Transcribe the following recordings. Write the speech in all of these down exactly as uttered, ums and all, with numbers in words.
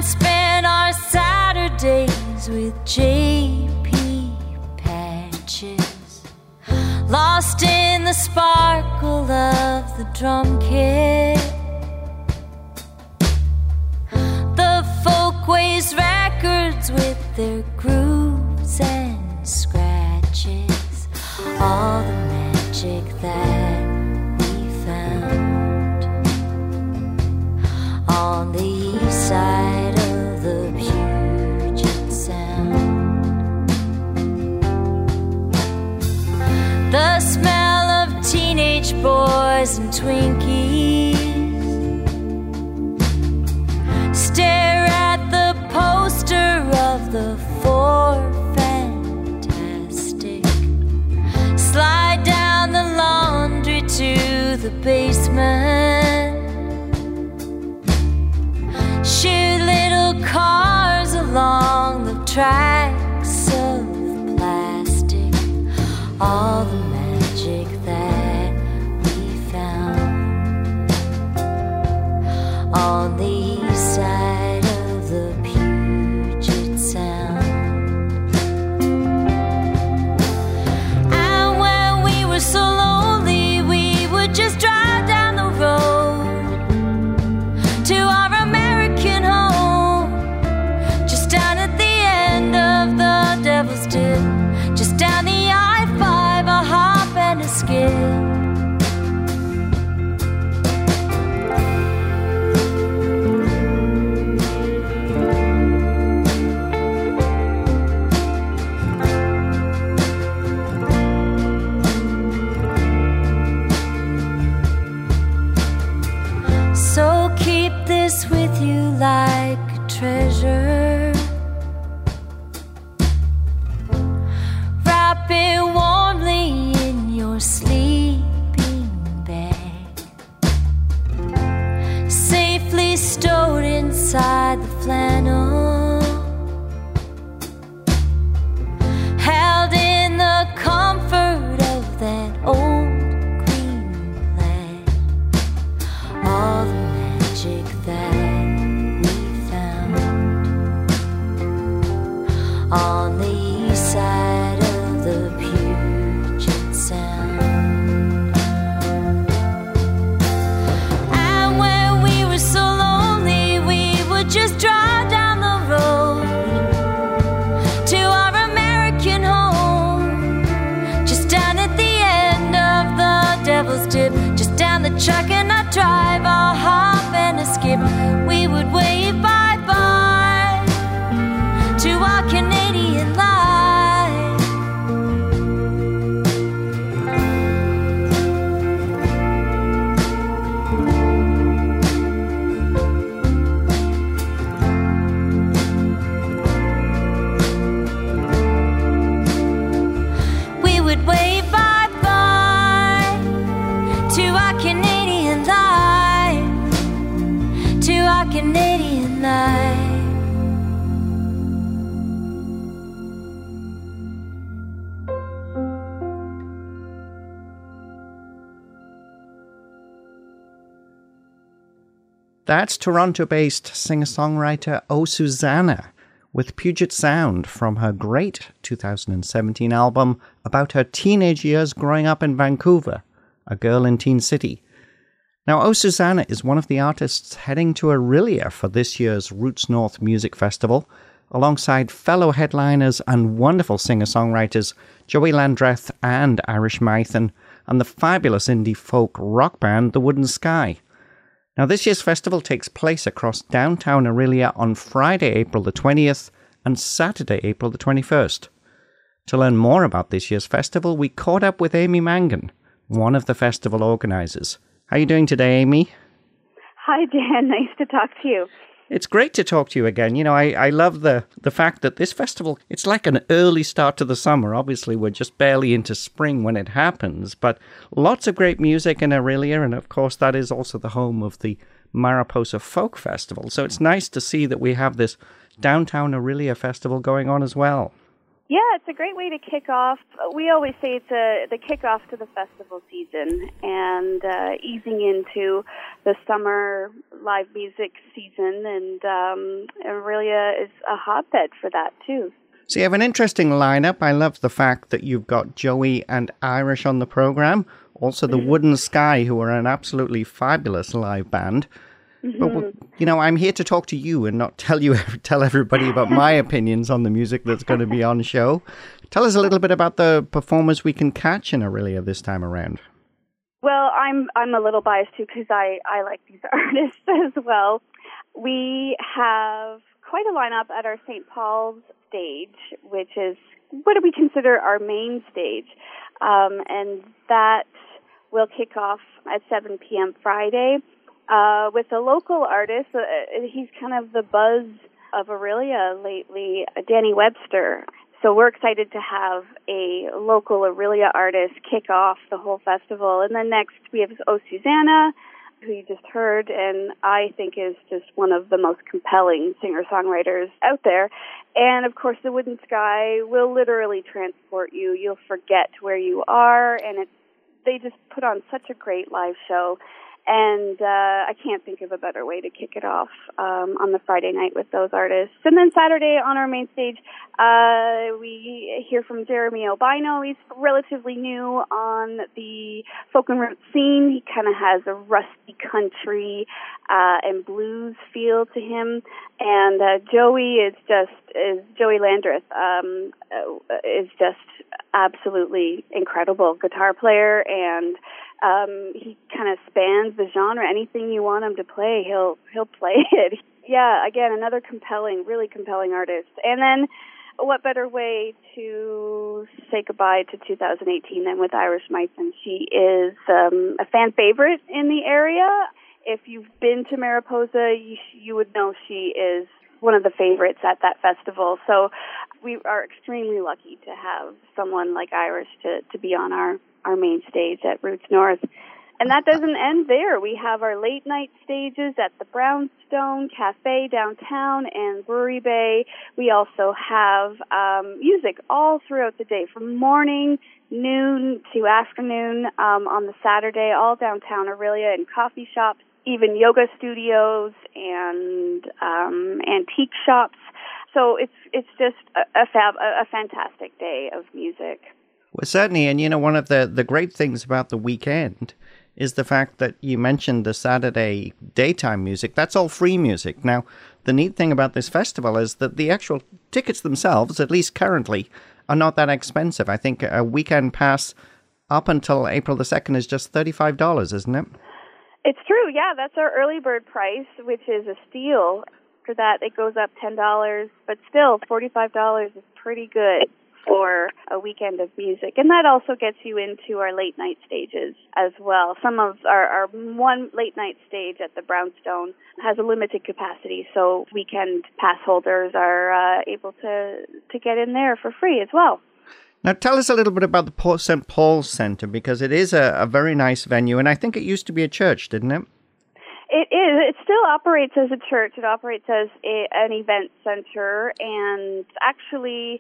and spent our Saturdays with J P Patches, lost in the sparkle of the drum kit. The Folkways records with their grooves and scratches, all the magic that we found on the east side of the Puget Sound. The smell of teenage boys and Twinkies, stare at the poster of the Four Fantastic, slide down the laundry to the basement, shoot little cars along the tracks of plastic, all the magic that we found on the east side of the Puget Sound. And when we were so lonely, we would just drive down the road to our American home, just down at the end of the Devil's Dip, just down the I five, a hop and a skip. So keep this with you like a treasure, wrap it warmly in your sleeping bag, safely stowed inside the flannel, held in the comfort of that old green plaid, all the magic that we found on the east side of the Puget Sound. And when we were so lonely, we would just drive down the road to our American home, just down at the end of the Devil's Dip, just down the track, and I'd drive, a hop and a skip. We would wave bye-bye to our Canadian life. We would wave bye-bye to our Canadian life, to our Canadian life. That's Toronto-based singer-songwriter Oh Susanna with Puget Sound from her great two thousand seventeen album about her teenage years growing up in Vancouver, a girl in Teen City. Now, Oh Susanna is one of the artists heading to Orillia for this year's Roots North Music Festival, alongside fellow headliners and wonderful singer-songwriters Joey Landreth and Irish Maithen, and the fabulous indie folk rock band The Wooden Sky. Now, this year's festival takes place across downtown Orillia on Friday, April the twentieth, and Saturday, April the twenty-first. To learn more about this year's festival, we caught up with Amy Mangan, one of the festival organisers. How are you doing today, Amy? Hi, Dan. Nice to talk to you. It's great to talk to you again. You know, I, I love the, the fact that this festival, it's like an early start to the summer. Obviously, we're just barely into spring when it happens, but lots of great music in Orillia, and of course, that is also the home of the Mariposa Folk Festival. So it's nice to see that we have this downtown Orillia festival going on as well. Yeah, it's a great way to kick off. We always say it's a, the kickoff to the festival season and uh, easing into the summer live music season, and um, Aurelia is a hotbed for that, too. So you have an interesting lineup. I love the fact that you've got Joey and Irish on the program, also the Wooden Sky, who are an absolutely fabulous live band. Mm-hmm. But, you know, I'm here to talk to you and not tell you, tell everybody about my opinions on the music that's going to be on show. Tell us a little bit about the performers we can catch in Aurelia this time around. Well, I'm I'm a little biased too because I, I like these artists as well. We have quite a lineup at our Saint Paul's stage, which is what do we consider our main stage, um, and that will kick off at seven p.m. Friday. Uh, with a local artist, uh, he's kind of the buzz of Aurelia lately, uh, Danny Webster. So we're excited to have a local Aurelia artist kick off the whole festival. And then next we have Oh Susanna, who you just heard, and I think is just one of the most compelling singer-songwriters out there. And, of course, the Wooden Sky will literally transport you. You'll forget where you are, and it's, they just put on such a great live show. And uh, I can't think of a better way to kick it off um, on the Friday night with those artists. And then Saturday on our main stage, uh, we hear from Jeremy Albino. He's relatively new on the folk and root scene. He kind of has a rusty country uh, and blues feel to him. And uh, Joey is just is Joey Landreth um, is just absolutely incredible guitar player, and Um, he kind of spans the genre. Anything you want him to play, he'll he'll play it. Yeah, again, another compelling, really compelling artist. And then, what better way to say goodbye to two thousand eighteen than with Irish Myson? She is um, a fan favorite in the area. If you've been to Mariposa, you, you would know she is one of the favorites at that festival. So we are extremely lucky to have someone like Irish to, to be on our our main stage at Roots North. And that doesn't end there. We have our late night stages at the Brownstone Cafe downtown and Brewery Bay. We also have um, music all throughout the day, from morning, noon to afternoon um, on the Saturday, all downtown Aurelia, in coffee shops, even yoga studios and um, antique shops. So it's it's just a, a fab a, a fantastic day of music. Well, certainly, and you know, one of the, the great things about the weekend is the fact that you mentioned the Saturday daytime music. That's all free music. Now, the neat thing about this festival is that the actual tickets themselves, at least currently, are not that expensive. I think a weekend pass up until April the second is just thirty-five dollars, isn't it? It's true, yeah. That's our early bird price, which is a steal. After that, it goes up ten dollars, but still, forty-five dollars is pretty good for a weekend of music. And that also gets you into our late night stages as well. Some of our, our one late night stage at the Brownstone has a limited capacity, so weekend pass holders are uh, able to, to get in there for free as well. Now, tell us a little bit about the Saint Paul's Center, because it is a, a very nice venue, and I think it used to be a church, didn't it? It is. It still operates as a church. It operates as a, an event center, and actually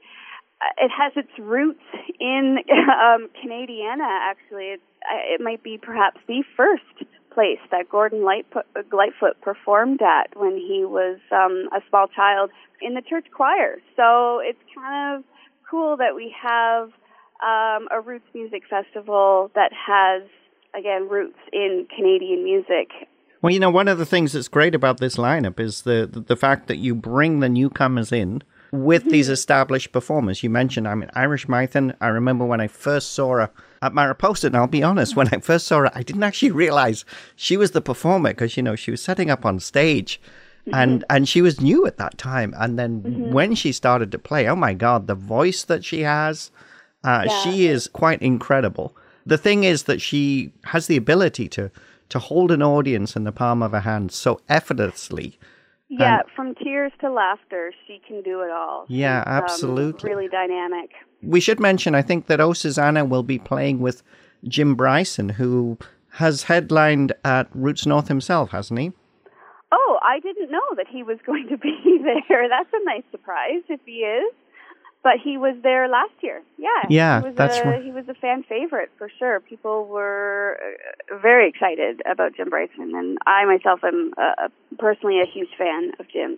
it has its roots in um, Canadiana, actually. It, it might be perhaps the first place that Gordon Lightfoot, Lightfoot performed at when he was um, a small child in the church choir. So it's kind of cool that we have um, a roots music festival that has, again, roots in Canadian music. Well, you know, one of the things that's great about this lineup is the the, the fact that you bring the newcomers in with these established performers. You mentioned, I mean, Irish Myson. I remember when I first saw her at Mariposa, and I'll be honest, when I first saw her, I didn't actually realize she was the performer because, you know, she was setting up on stage. Mm-hmm. And and she was new at that time. And then mm-hmm. when she started to play, oh my God, the voice that she has, uh, yeah. she is quite incredible. The thing is that she has the ability to, to hold an audience in the palm of her hand so effortlessly. Yeah, and from tears to laughter, she can do it all. Yeah, She's, absolutely. Um, really dynamic. We should mention, I think, that Oh Susanna will be playing with Jim Bryson, who has headlined at Roots North himself, hasn't he? Oh, I didn't know that he was going to be there. That's a nice surprise if he is. but he was there last year. Yeah, yeah, he was that's a, right. He was a fan favorite for sure. People were very excited about Jim Bryson, and I myself am uh, personally a huge fan of Jim's.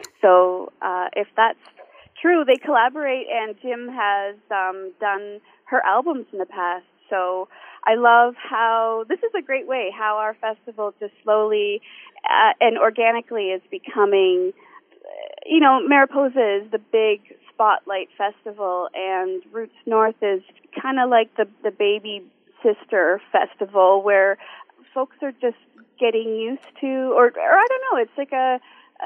So uh, if that's true, they collaborate, and Jim has um, done her albums in the past. So I love how this is a great way how our festival just slowly uh, and organically is becoming. You know, Mariposa is the big spotlight festival, and Roots North is kind of like the the baby sister festival where folks are just getting used to, or, or I don't know, it's like a,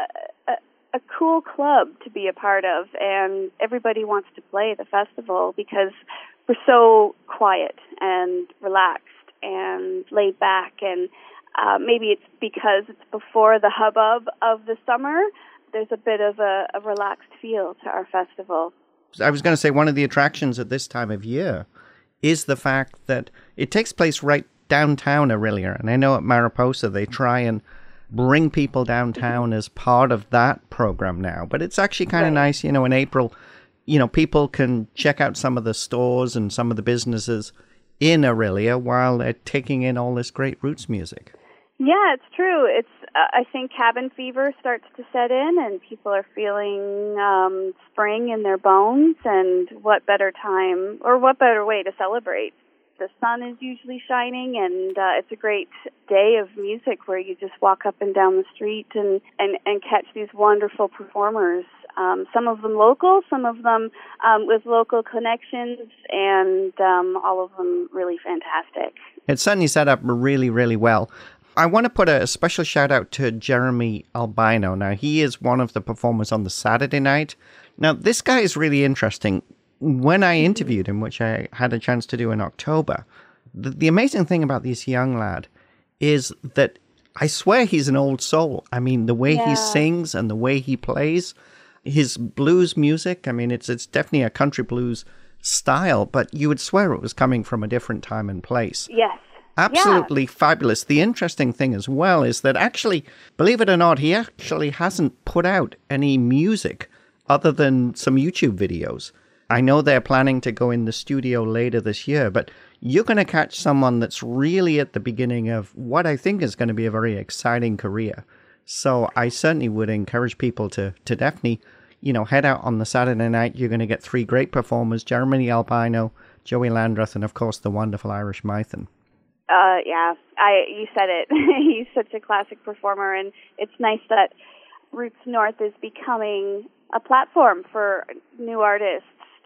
a a cool club to be a part of, and everybody wants to play the festival because we're so quiet and relaxed and laid back, and uh, maybe it's because it's before the hubbub of the summer. There's a bit of a, a relaxed feel to our festival. I was going to say one of the attractions at this time of year is the fact that it takes place right downtown Orillia. And I know at Mariposa they try and bring people downtown as part of that program now. But it's actually kind of Right. nice, you know, in April, you know, people can check out some of the stores and some of the businesses in Orillia while they're taking in all this great Roots music. Yeah, it's true. It's uh, I think cabin fever starts to set in, and people are feeling um, spring in their bones. And what better time, or what better way to celebrate? The sun is usually shining, and uh, it's a great day of music where you just walk up and down the street and and, and catch these wonderful performers. Um, some of them local, some of them um, with local connections, and um, all of them really fantastic. It's certainly set up really, really well. I want to put a special shout out to Jeremy Albino. Now, he is one of the performers on the Saturday night. Now, this guy is really interesting. When I interviewed him, which I had a chance to do in October, the, the amazing thing about this young lad is that I swear he's an old soul. I mean, the way Yeah. he sings and the way he plays, his blues music, I mean, it's it's definitely a country blues style, but you would swear it was coming from a different time and place. Yes. Absolutely fabulous. The interesting thing as well is that actually, believe it or not, he actually hasn't put out any music other than some YouTube videos. I know they're planning to go in the studio later this year, but you're going to catch someone that's really at the beginning of what I think is going to be a very exciting career. So I certainly would encourage people to, to definitely, you know, head out on the Saturday night. You're going to get three great performers, Jeremy Albino, Joey Landreth, and of course the wonderful Irish Mython. Uh, yeah, I you said it. He's such a classic performer, and it's nice that Roots North is becoming a platform for new artists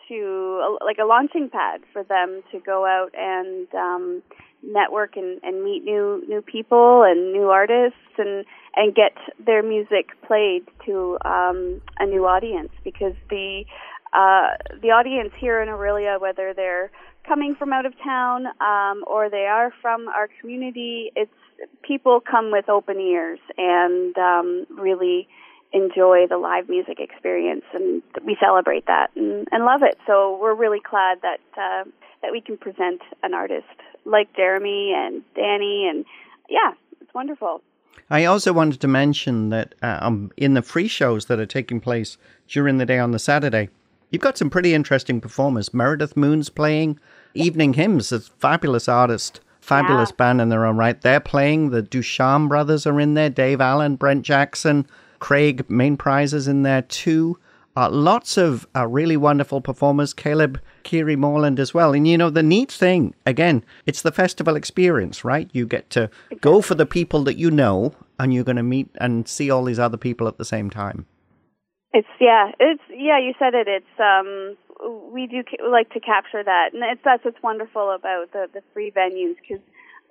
to, like a launching pad for them to go out and um, network and, and meet new new people and new artists and and get their music played to um, a new audience, because the uh, the audience here in Orillia, whether they're coming from out of town um, or they are from our community, it's people come with open ears and um, really enjoy the live music experience, and we celebrate that and, and love it. So we're really glad that uh, that we can present an artist like Jeremy and Danny, and yeah, it's wonderful. I also wanted to mention that uh, um, in the free shows that are taking place during the day on the Saturday, you've got some pretty interesting performers. Meredith Moon's playing. Evening Hymns, a fabulous artist, fabulous Yeah. band in their own right. They're playing. The Duchamp brothers are in there. Dave Allen, Brent Jackson, Craig Main Prizes in there too. Uh, lots of uh, really wonderful performers. Caleb Kiri Morland as well. And you know, the neat thing, again, it's the festival experience, right? You get to go for the people that you know, and you're going to meet and see all these other people at the same time. It's yeah, it's yeah. You said it. It's um, we do ca- like to capture that, and it's that's what's wonderful about the the free venues. Because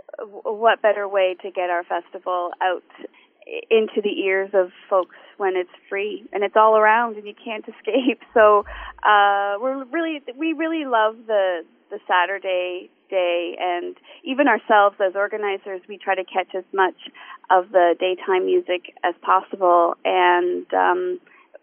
what better way to get our festival out into the ears of folks when it's free and it's all around and you can't escape. So uh, we're really we really love the the Saturday day, and even ourselves as organizers, we try to catch as much of the daytime music as possible, and um,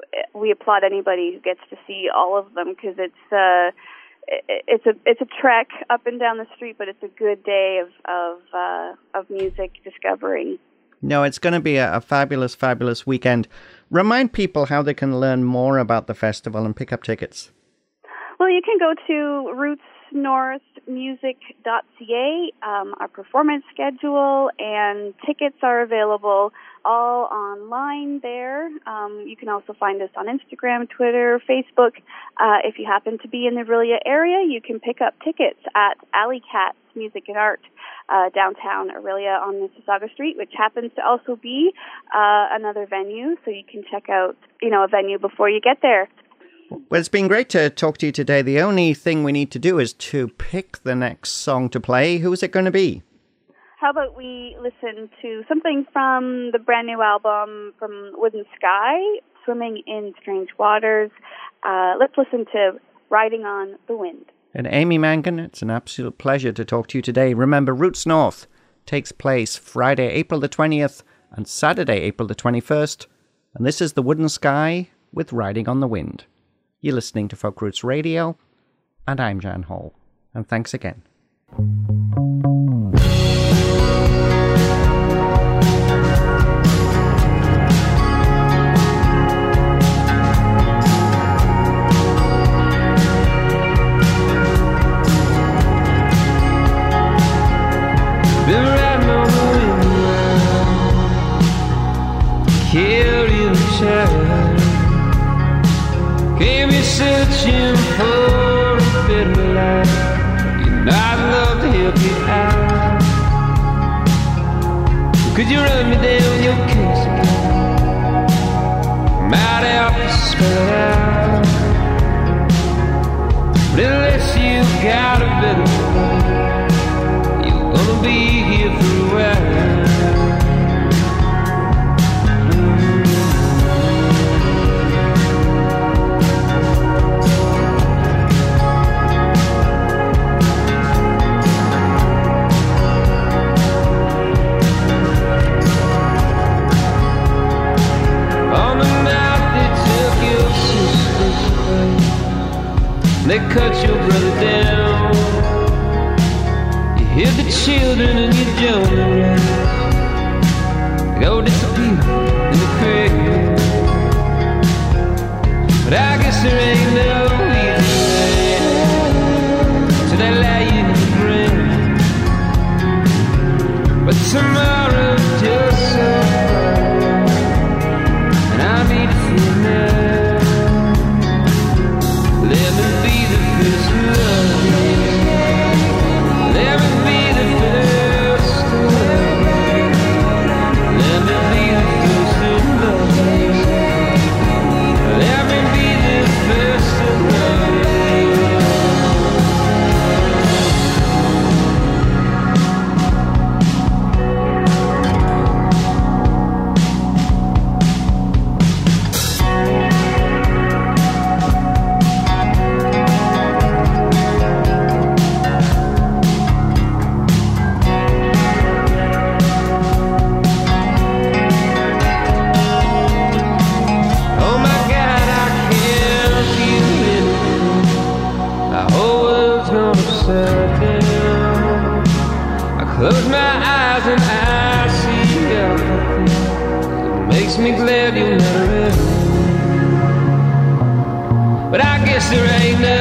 we applaud anybody who gets to see all of them, because it's uh, it's a it's a trek up and down the street, but it's a good day of of uh, of music discovering. No, it's going to be a, a fabulous, fabulous weekend. Remind people how they can learn more about the festival and pick up tickets. Well, you can go to roots north music dot c a. Um, our performance schedule and tickets are available all online there. Um, you can also find us on Instagram, Twitter, Facebook. Uh, if you happen to be in the Orillia area, you can pick up tickets at Alley Cats Music and Art uh, downtown Orillia on Mississauga Street, which happens to also be uh, another venue, so you can check out, you know, a venue before you get there. Well, it's been great to talk to you today. The only thing we need to do is to pick the next song to play. Who is it going to be? How about we listen to something from the brand new album from Wooden Sky, Swimming in Strange Waters. Uh, let's listen to Riding on the Wind. And Amy Mangan, it's an absolute pleasure to talk to you today. Remember, Roots North takes place Friday, April the twentieth and Saturday, April the twenty-first. And this is the Wooden Sky with Riding on the Wind. You're listening to Folk Roots Radio, and I'm Jan Hall. And thanks again. Been riding on the wind, carrying the child. Can't be searching for a better life. You know I'd love to help you out. Could you run me down your case again? Might help you spell it out. But unless you got a better life, you're gonna be here for a while. They cut your brother down. You hid the children and you jumped around. They go disappear in the crowd. But I guess there ain't no easy way to they lie you in the ground. But tomorrow's just so far, and I need to feel now. Let me be the first to love you. Let me be the first to love you. Let me be the first to love you. Let me be the first to love you. Close my eyes and I see everything. It makes me glad you're not around. But I guess there ain't no